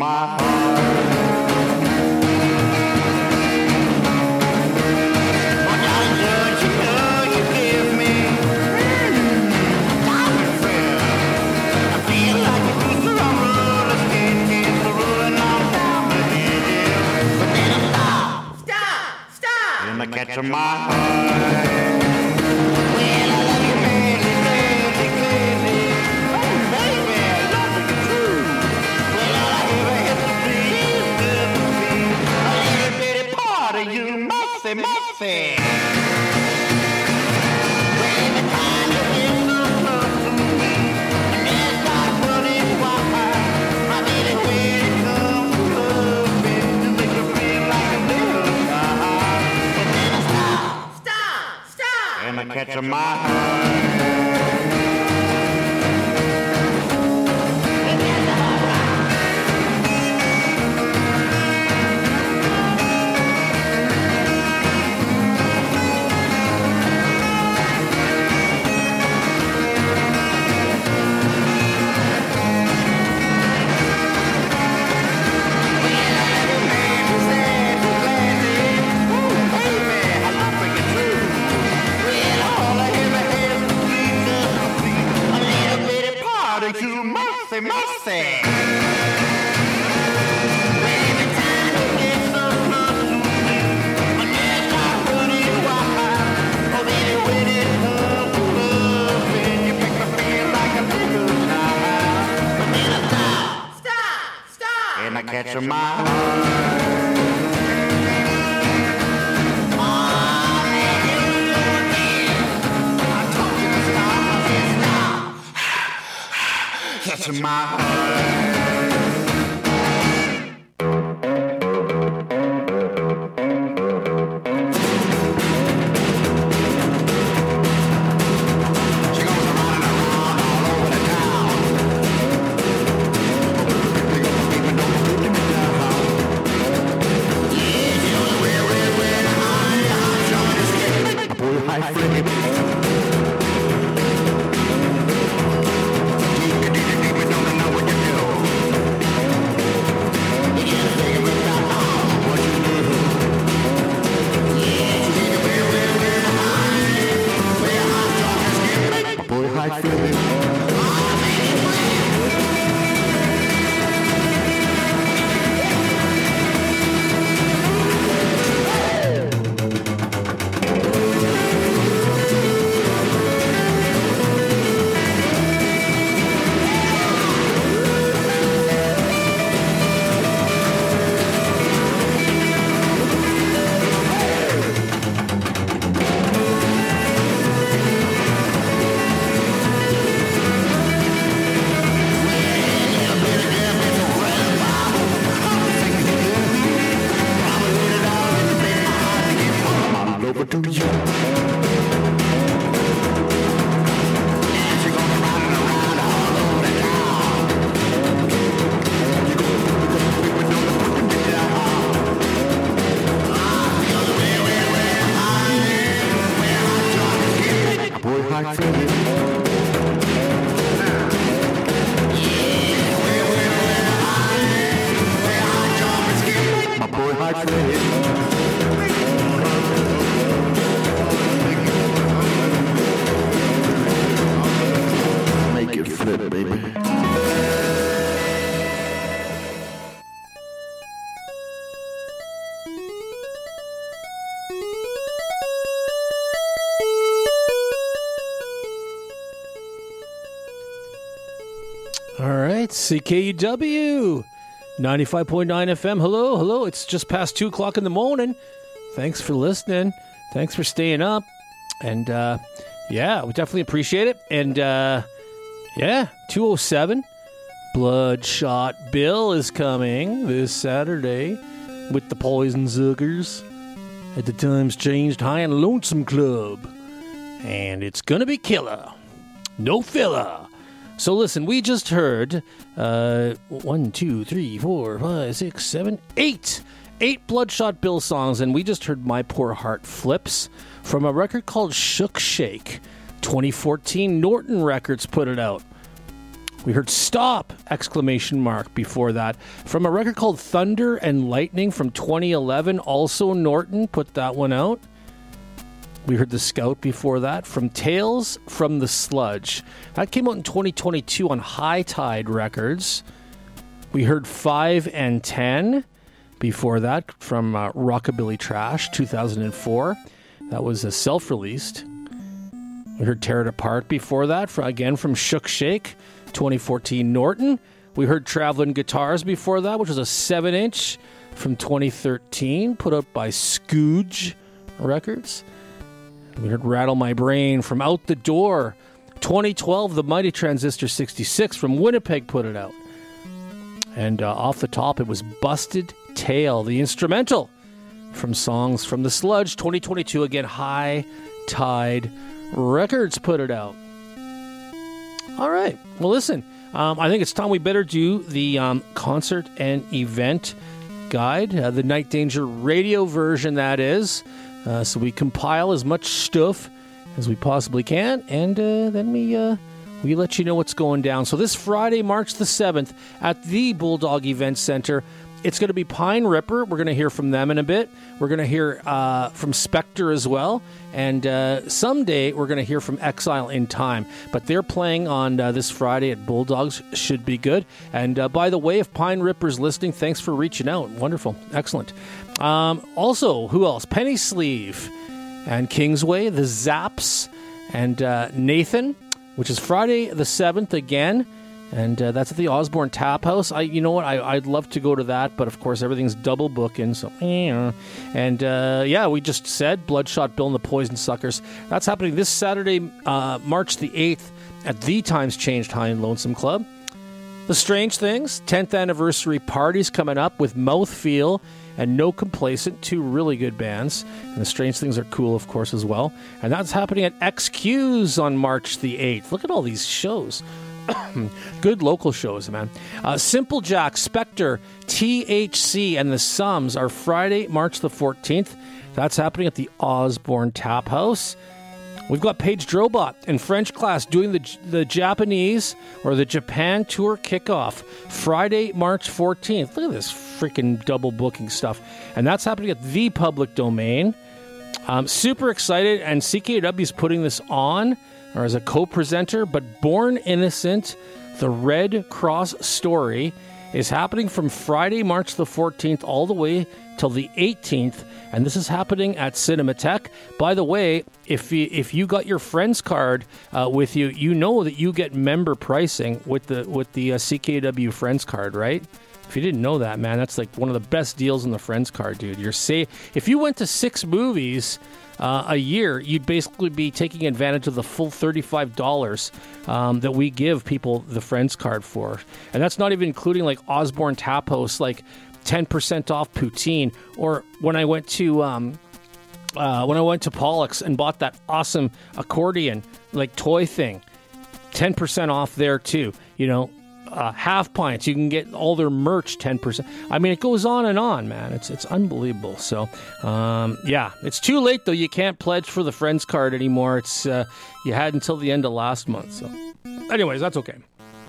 my heart. Catch my heart. Well, I love you madly, madly, madly. Oh, baby, I love you true. Well, all I ever have to be is a little bitty part of you, messy, messy. Well, every time you get so close to me, and then start running wild, I really wait some loving to make you feel like a little child. And I catch my heart. You mercy, mercy. Every time you get so close to me, my head starts running wild. Oh, baby, when it comes to loving, you make me feel like a little child. But then I stop, and I catch my heart. Catching my heart. CKUW 95.9 FM. Hello. It's just past 2 o'clock in the morning. Thanks for listening. Thanks for staying up. And, yeah, we definitely appreciate it. And, yeah, 207. Bloodshot Bill is coming this Saturday with the Poison Suckers at the Times Changed High and Lonesome Club. And it's going to be killer. No filler. So listen, we just heard 1, 2, 3, 4, 5, 6, 7, 8 Bloodshot Bill songs, and we just heard My Poor Heart Flips from a record called Shook Shake. 2014, Norton Records put it out. We heard Stop! Exclamation mark before that. From a record called Thunder and Lightning from 2011, also Norton put that one out. We heard The Scout before that. From Tales from the Sludge. That came out in 2022 on High Tide Records. We heard 5 and 10 before that from Rockabilly Trash 2004. That was a self-released. We heard Tear It Apart before that, again from Shook Shake 2014 Norton. We heard Traveling Guitars before that, which was a 7-inch from 2013, put out by Scooge Records. We heard Rattle My Brain from Out the Door 2012, the Mighty Transistor 66 from Winnipeg put it out. And off the top, it was Busted Tail, the instrumental from Songs from the Sludge 2022, again High Tide Records put it out. All right. Well, listen, I think it's time we better do the concert and event guide, the Night Danger radio version, that is. So we compile as much stuff as we possibly can, and then we let you know what's going down. So this Friday, March the 7th, at the Bulldog Event Center, it's going to be Pine Ripper. We're going to hear from them in a bit. We're going to hear from Spectre as well. And someday we're going to hear from Exile in Time. But they're playing on this Friday at Bulldogs. Should be good. And by the way, if Pine Ripper's listening, thanks for reaching out. Wonderful. Excellent. Also, who else? Penny Sleeve and Kingsway, the Zaps, and Nathan, which is Friday the 7th again. And that's at the Osborne Tap House. You know what? I'd love to go to that, but of course everything's double booking. So, and yeah, we just said Bloodshot Bill and the Poison Suckers. That's happening this Saturday, March the 8th, at the Times Changed High and Lonesome Club. The Strange Things 10th anniversary parties coming up with Mouthfeel and No Complacent, two really good bands. And the Strange Things are cool, of course, as well. And that's happening at XQ's on March the 8th. Look at all these shows. Good local shows, man. Simple Jack, Spectre, THC, and the Sums are Friday, March the 14th. That's happening at the Osborne Tap House. We've got Paige Drobot in French class doing the Japanese or the Japan tour kickoff Friday, March 14th. Look at this freaking double booking stuff. And that's happening at the Public Domain. Super excited, and CKW is putting this on, or as a co-presenter, but Born Innocent, the Red Cross story, is happening from Friday, March the 14th, all the way till the 18th, and this is happening at Cinematheque. By the way, if you got your Friends card with you, you know that you get member pricing with the CKW Friends card, right? If you didn't know that, man, that's like one of the best deals in the Friends card, dude. You're safe. If you went to 6 movies a year, you'd basically be taking advantage of the full $35 that we give people the Friends card for. And that's not even including like Osborne Tap House, like 10% off poutine. Or when I went to Pollock's and bought that awesome accordion like toy thing, 10% off there too. You know, half pints, you can get all their merch 10%. I mean, it goes on and on, man. It's unbelievable. So yeah, it's too late though. You can't pledge for the Friends card anymore. It's you had until the end of last month. So anyways, that's okay.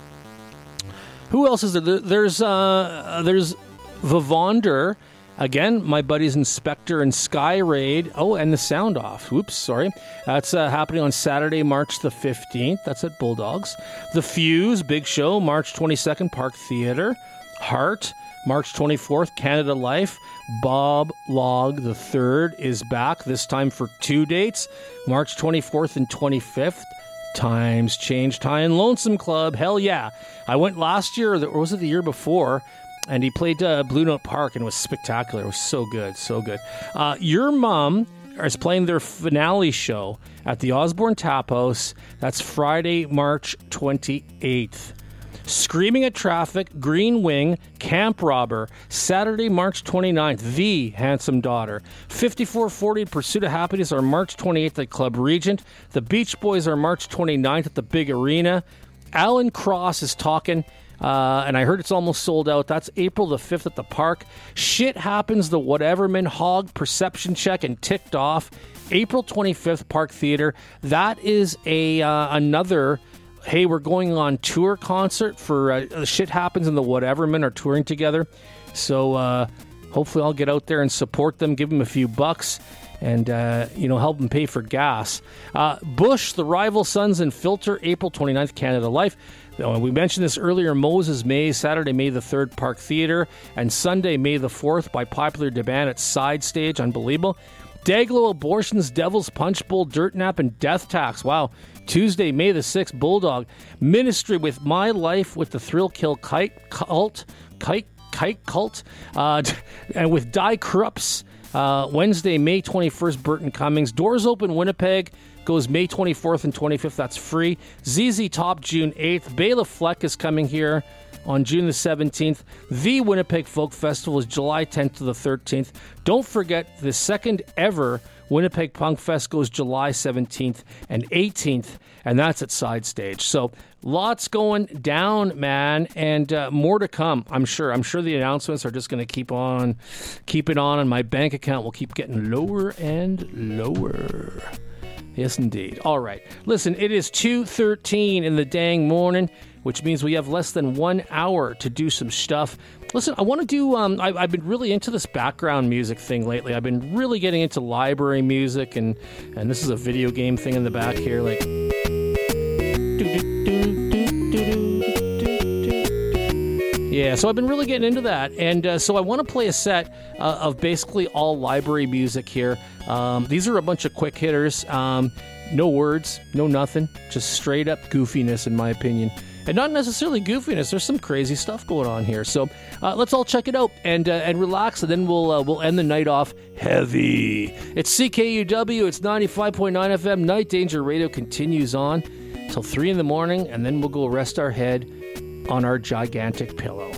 Who else is there? There's Vavander. Again, my buddies Inspector and Sky Raid. Oh, and the Sound Off. Oops, sorry. That's happening on Saturday, March the 15th. That's at Bulldogs. The Fuse, big show, March 22nd, Park Theatre. Heart, March 24th, Canada Life. Bob Log the Third is back, this time for 2 dates, March 24th and 25th. Times Changed High and Lonesome Club. Hell yeah. I went last year, or was it the year before? And he played Blue Note Park, and it was spectacular. It was so good, so good. Your Mom is playing their finale show at the Osborne Tap House. That's Friday, March 28th. Screaming at Traffic, Green Wing, Camp Robber, Saturday, March 29th, The Handsome Daughter. 5440 Pursuit of Happiness are March 28th at Club Regent. The Beach Boys are March 29th at the Big Arena. Alan Cross is talking. And I heard it's almost sold out. That's April the 5th at the Park. Shit Happens, the Whateverman, Hog, Perception Check, and Ticked Off. April 25th, Park Theatre. That is another hey, we're going on tour concert for Shit Happens and the Whatevermen are touring together. So hopefully I'll get out there and support them, give them a few bucks, and help them pay for gas. Bush, The Rival Sons and Filter, April 29th, Canada Life. We mentioned this earlier. Moses May, Saturday, May the 3rd, Park Theatre, and Sunday, May the 4th, by popular demand at Side Stage. Unbelievable. Dayglow, Abortions, Devil's Punch Bowl, Dirt Nap, and Death Tax. Wow. Tuesday, May the 6th, Bulldog. Ministry with My Life with the Thrill Kill Kite Cult, and with Die Krups. Wednesday, May 21st, Burton Cummings. Doors Open Winnipeg goes May 24th and 25th. That's free. ZZ Top, June 8th. Bela Fleck is coming here on June the 17th. The Winnipeg Folk Festival is July 10th to the 13th. Don't forget, the second ever Winnipeg Punk Fest goes July 17th and 18th, and that's at Side Stage. So lots going down, man, and more to come, I'm sure. I'm sure the announcements are just going to keep it on, and my bank account will keep getting lower and lower. Yes, indeed. All right. Listen, it is 2:13 in the dang morning, which means we have less than 1 hour to do some stuff. Listen, I want to do, I've been really into this background music thing lately. I've been really getting into library music, and this is a video game thing in the back here, like... Yeah, so I've been really getting into that, and so I want to play a set of basically all library music here. These are a bunch of quick hitters, no words, no nothing, just straight up goofiness in my opinion. And not necessarily goofiness, there's some crazy stuff going on here. So let's all check it out and relax, and then we'll end the night off heavy. It's CKUW, it's 95.9 FM, Night Danger Radio continues on till 3 in the morning, and then we'll go rest our head on our gigantic pillow.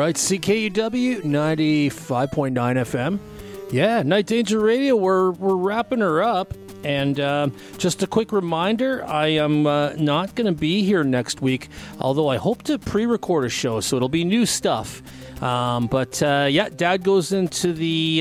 right, CKUW 95.9 FM. Yeah, Night Danger Radio, we're wrapping her up. And just a quick reminder, I am not going to be here next week, although I hope to pre-record a show, so it'll be new stuff. But Dad goes into the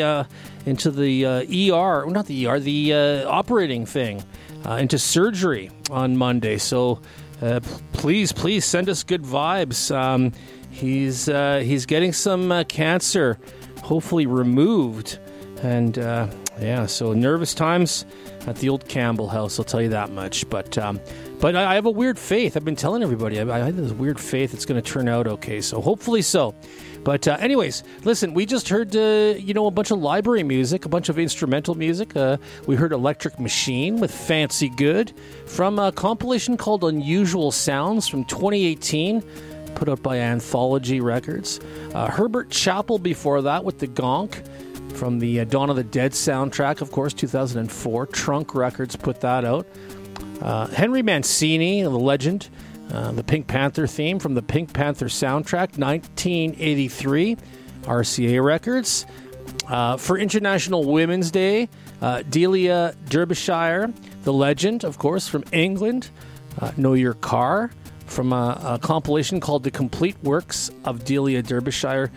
ER, not the ER, the operating thing, into surgery on Monday. So please send us good vibes. He's getting some cancer, hopefully removed, and so nervous times at the old Campbell house, I'll tell you that much. But I have a weird faith. I've been telling everybody I have this weird faith it's going to turn out okay. So hopefully so. But anyways, listen, we just heard a bunch of library music, a bunch of instrumental music. We heard Electric Machine with Fancy Good from a compilation called Unusual Sounds from 2018, put out by Anthology Records. Herbert Chappell before that with The Gonk from the Dawn of the Dead soundtrack, of course, 2004. Trunk Records put that out. Henry Mancini, the legend, the Pink Panther theme from the Pink Panther soundtrack, 1983, RCA Records. For International Women's Day, Delia Derbyshire, the legend, of course, from England, Know Your Car, from a compilation called The Complete Works of Delia Derbyshire,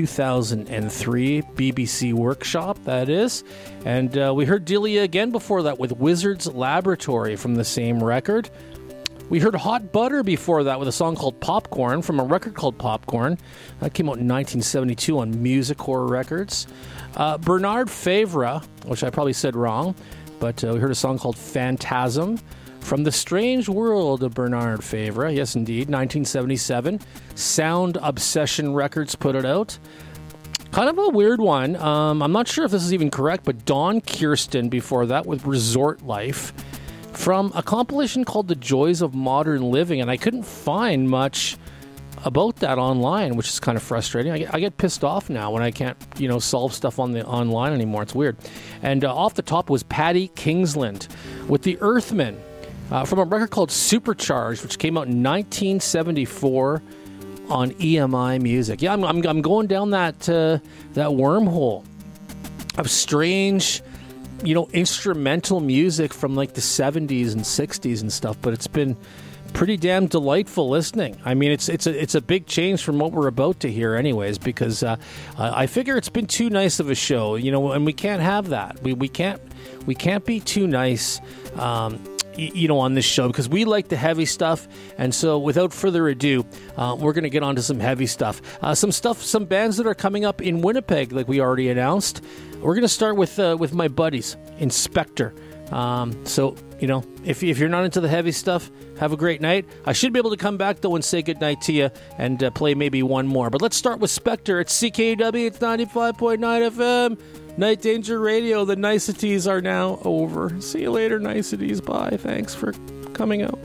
2003, BBC Workshop, that is. And we heard Delia again before that with Wizard's Laboratory from the same record. We heard Hot Butter before that with a song called Popcorn from a record called Popcorn. That came out in 1972 on Music Horror Records. Bernard Favre, which I probably said wrong, but we heard a song called Phantasm from The Strange World of Bernard Favre. Yes, indeed, 1977. Sound Obsession Records put it out. Kind of a weird one. I'm not sure if this is even correct, but Don Kirsten before that with Resort Life from a compilation called The Joys of Modern Living, and I couldn't find much about that online, which is kind of frustrating. I get pissed off now when I can't, solve stuff on the online anymore. It's weird. And off the top was Paddy Kingsland with The Earthmen from a record called Supercharged, which came out in 1974 on EMI Music. Yeah, I'm going down that wormhole of strange, instrumental music from like the 70s and 60s and stuff, but it's been pretty damn delightful listening. I mean, it's a big change from what we're about to hear anyways, because I figure it's been too nice of a show, and we can't have that. We can't be too nice on this show, because we like the heavy stuff. And so without further ado, we're going to get on to some heavy stuff. Some bands that are coming up in Winnipeg, like we already announced. We're going to start with my buddies, Inspector. So, if you're not into the heavy stuff, have a great night. I should be able to come back, though, and say goodnight to you and play maybe one more. But let's start with Spectre. It's CKW, it's 95.9 FM. Night Danger Radio. The niceties are now over. See you later, niceties. Bye. Thanks for coming out.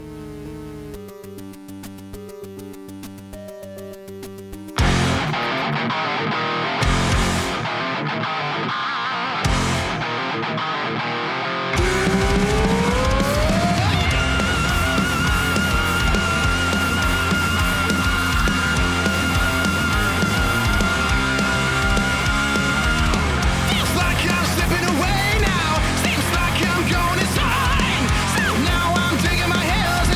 Now I'm digging my heels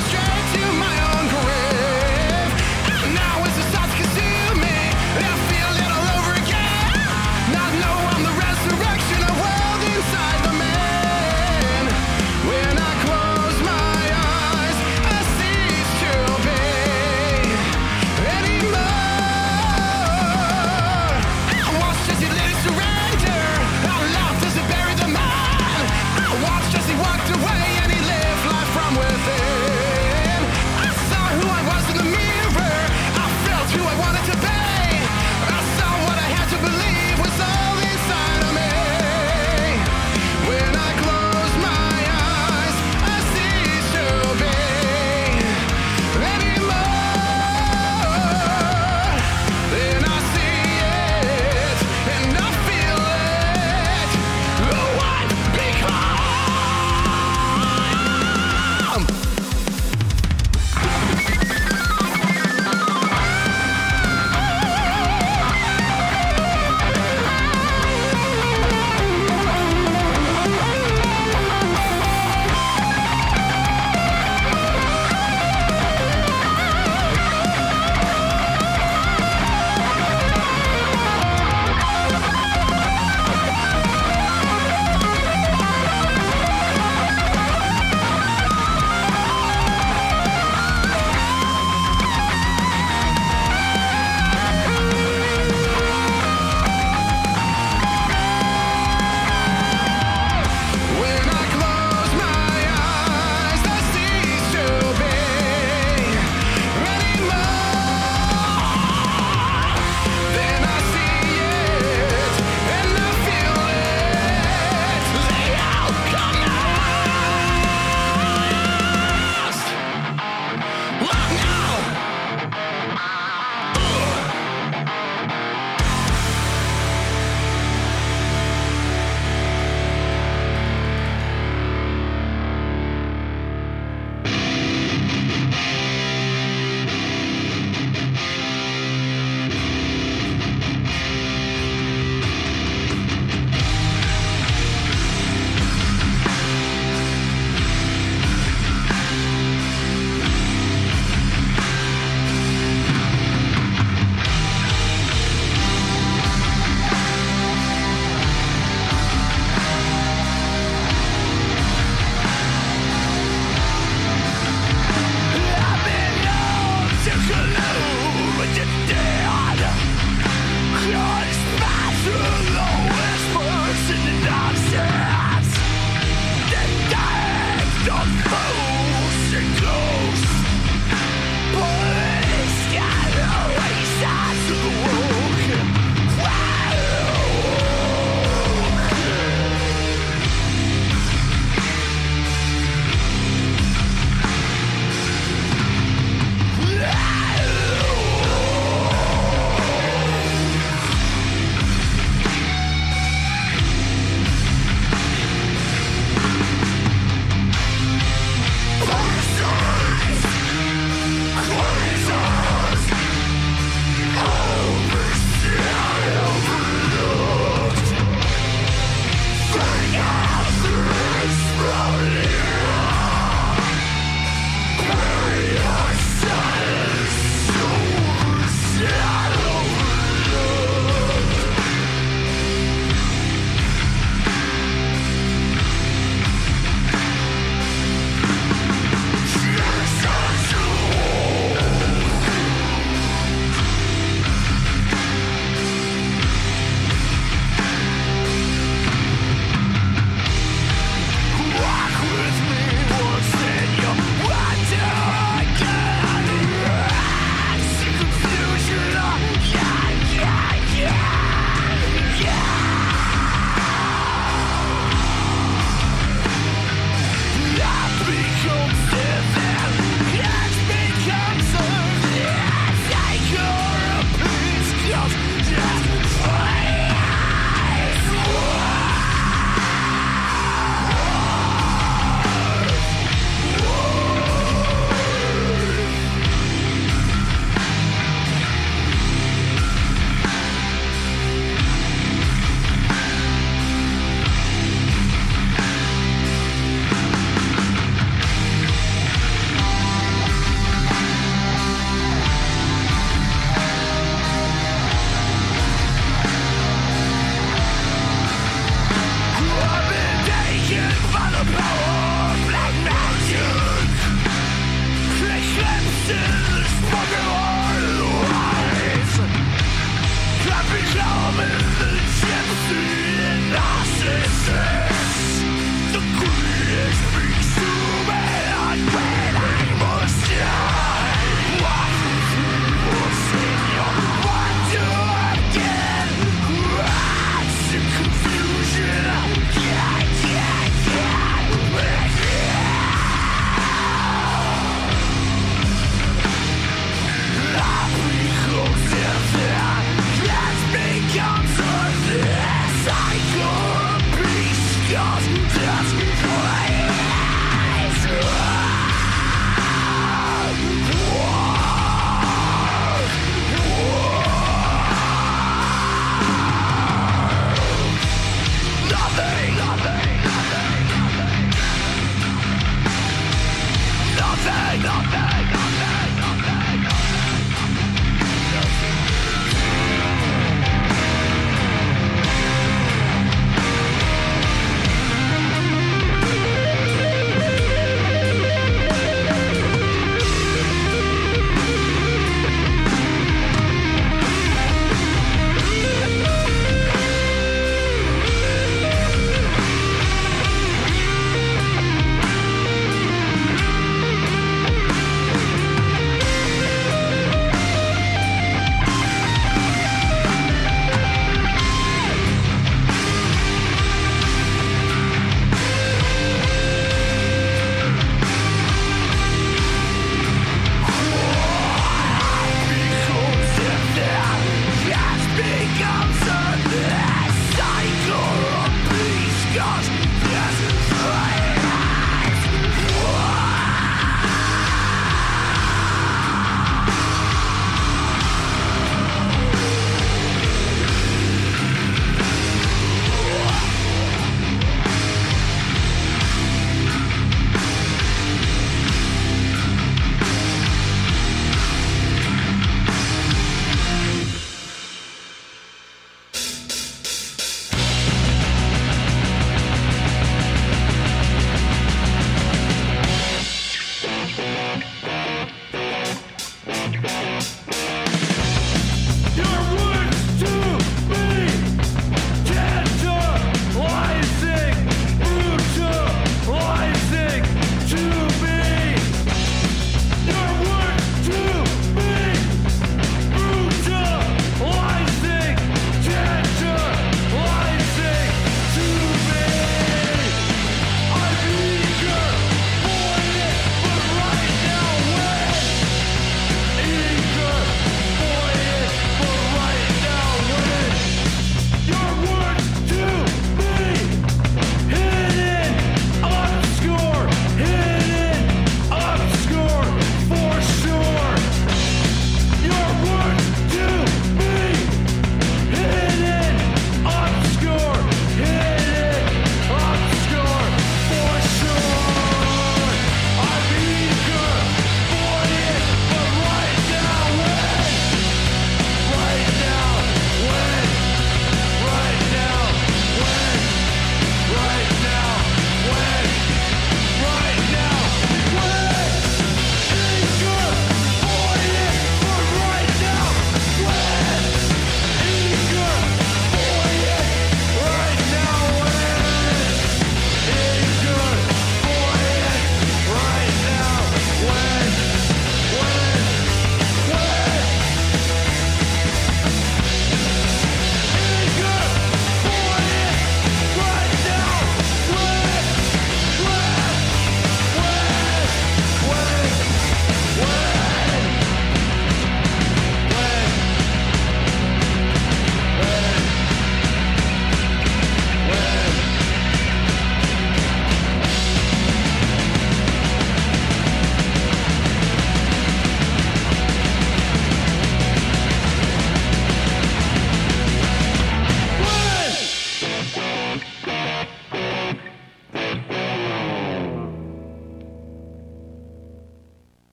Confusion, yeah, yeah, yeah.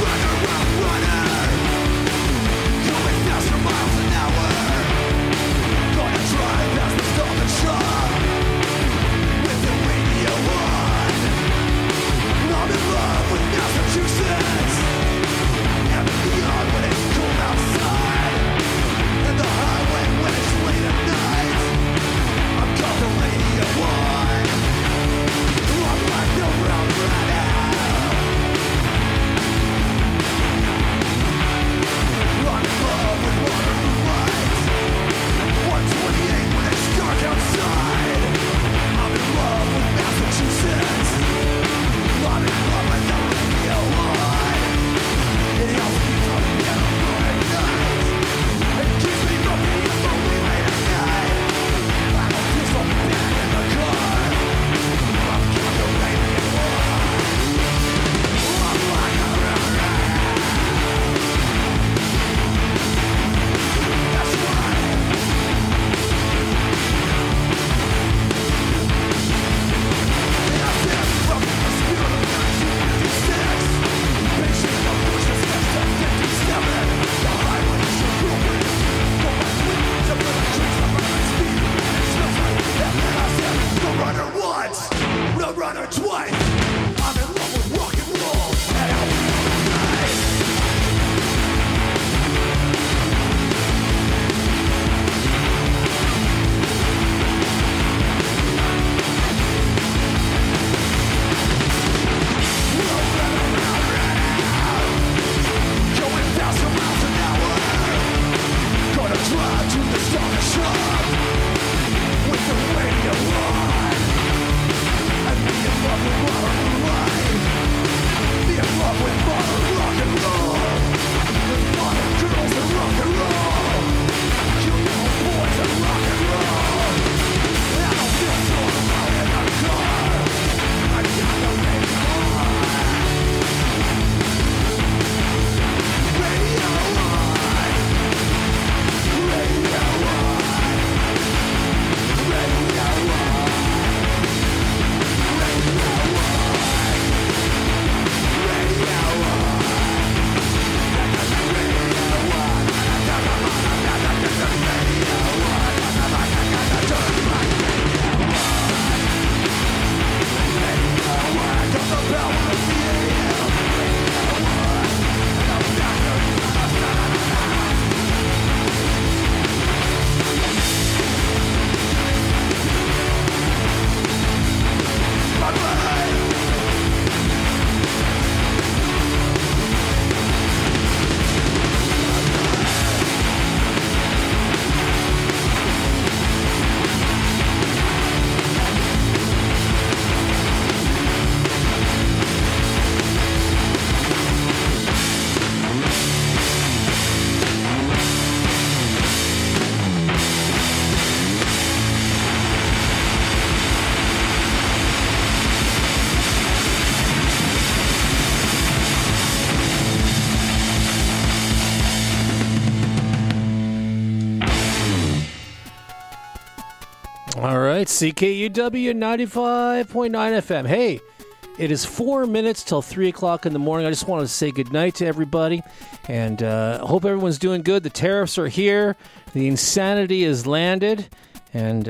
All right, CKUW 95.9 FM. Hey, it is 4 minutes till 3 o'clock in the morning. I just wanted to say goodnight to everybody, and hope everyone's doing good. The tariffs are here. The insanity is landed, and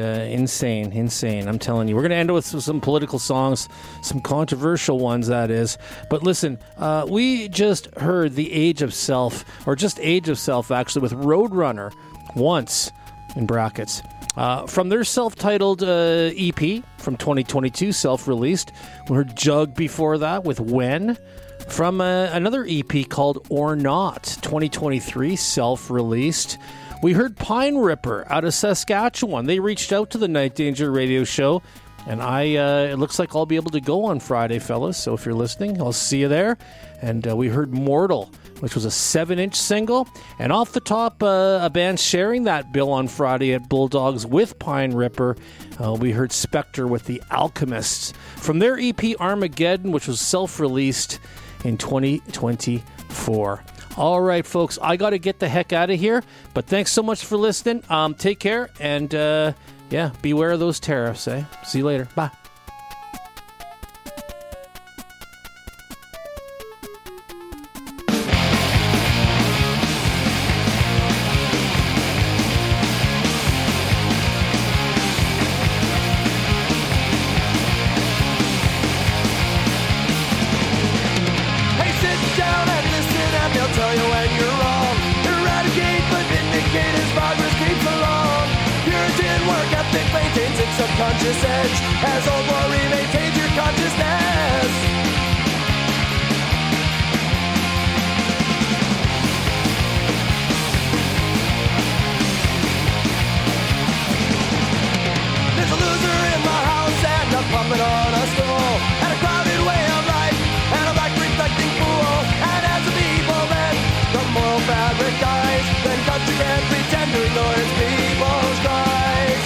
insane. I'm telling you. We're going to end with some political songs, some controversial ones, that is. But listen, we just heard The Age of Self, or just Age of Self, actually, with Roadrunner, Once, in brackets. From their self-titled EP from 2022, self-released. We heard Jug before that with When. From another EP called Or Not, 2023, self-released. We heard Pine Ripper out of Saskatchewan. They reached out to the Night Danger radio show, and it looks like I'll be able to go on Friday, fellas. So if you're listening, I'll see you there. And we heard Mortal, which was a 7-inch single. And off the top, a band sharing that bill on Friday at Bulldogs with Pine Ripper. We heard Spectre with The Alchemists from their EP Armageddon, which was self-released in 2024. All right, folks, I got to get the heck out of here. But thanks so much for listening. Take care, and beware of those tariffs, eh? See you later. Bye. making his progress creeps along. Puritan work ethic maintains its subconscious edge, as old glory maintains your consciousness. There's a loser in my house and a puppet on a stool, and a crowded way of life, and a black reflecting fool. And as the people bend, the moral fabric dies, then country can pretend to ignore its people's cries.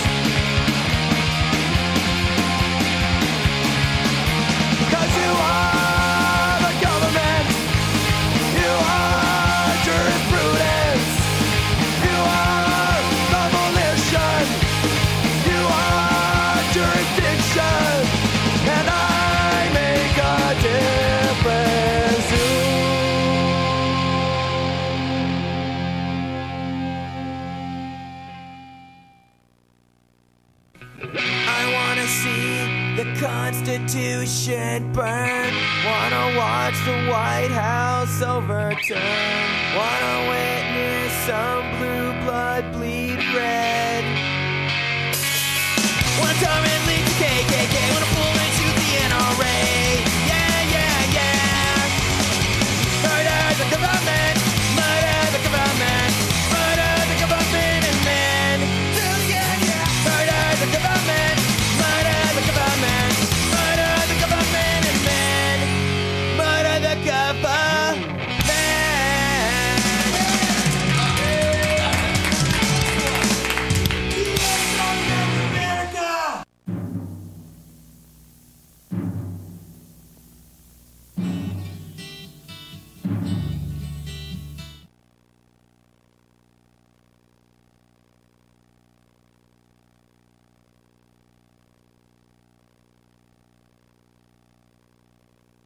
'Cause you are the government, you are jurisprudence, you are the volition, you are jurisdiction, and I make a difference too. I wanna see the Constitution burn, wanna watch the White House overturn, wanna witness some blue blood bleed red. One time at least